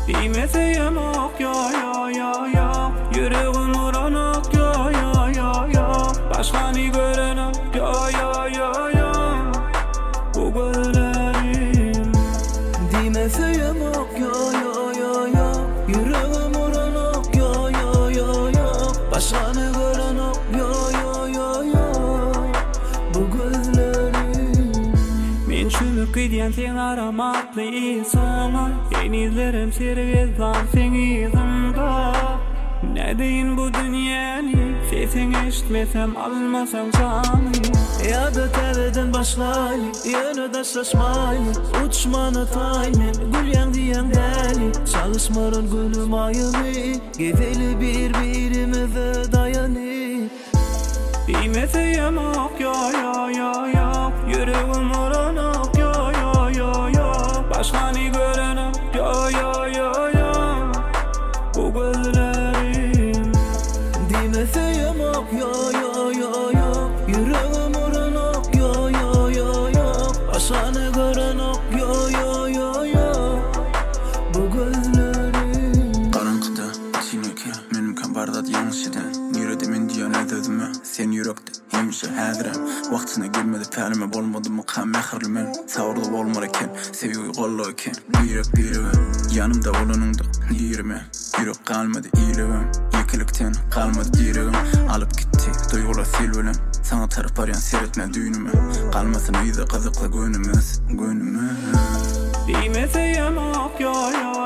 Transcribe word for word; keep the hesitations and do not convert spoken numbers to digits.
Bilmeseyim ok yo yo yo yo. Yüreğim uranık yo yo yo yo. Başkanı görenim yo yo yo yo. Bu gözlerim Bilmeseyim ok yo yo yo yo. Yüreğim uranık yo yo yo yo. Başkanı görenim yo yo yo yo. Bu gözlerim Men çürük gidiyen sen aramaklı insana. Yenizlerim sergezlan sen izimda. Ne deyin bu dünyanı, sesini eşitmesem almasam canı. Ya da tereden başlaylı, yana da şaşmaylı. Uçmanı taymen, gül yan diyen deli. Çalışmarın günüm ayını, gideli birbirimize dayanı. Bilmeseyim ok yo yo yo yo. Yüreğim uranık yo yo yo yo. Başkanı görenim yo yo yo yo. Bu gözlerim Bilmeseyim ok yo yo yo yo. Yüreğim uranık yo yo yo yo. Başkanı görenim yo yo yo yo. Bu gözlerim Karanlıkta içineki menimken bardat yanlış eden. Yüreğimin diyen ödedime sen yürekte yemişe hadirem. Vaktine girmedi pelime bolmadı mı kan mehirli men. Savurdu bolmarken seviyoyu kolluyken. Yürek birime yanımda olanında yürüme. Yürek kalmadı iyilevim. Yekilikten kalmadı direğim. Alıp gitti duygular silvelem. Sana tarif arayan seyretme düğünüme. Kalmasın iyi de kazıkla gönlümüz gönlümüz. Bilmeseyim ok yo yo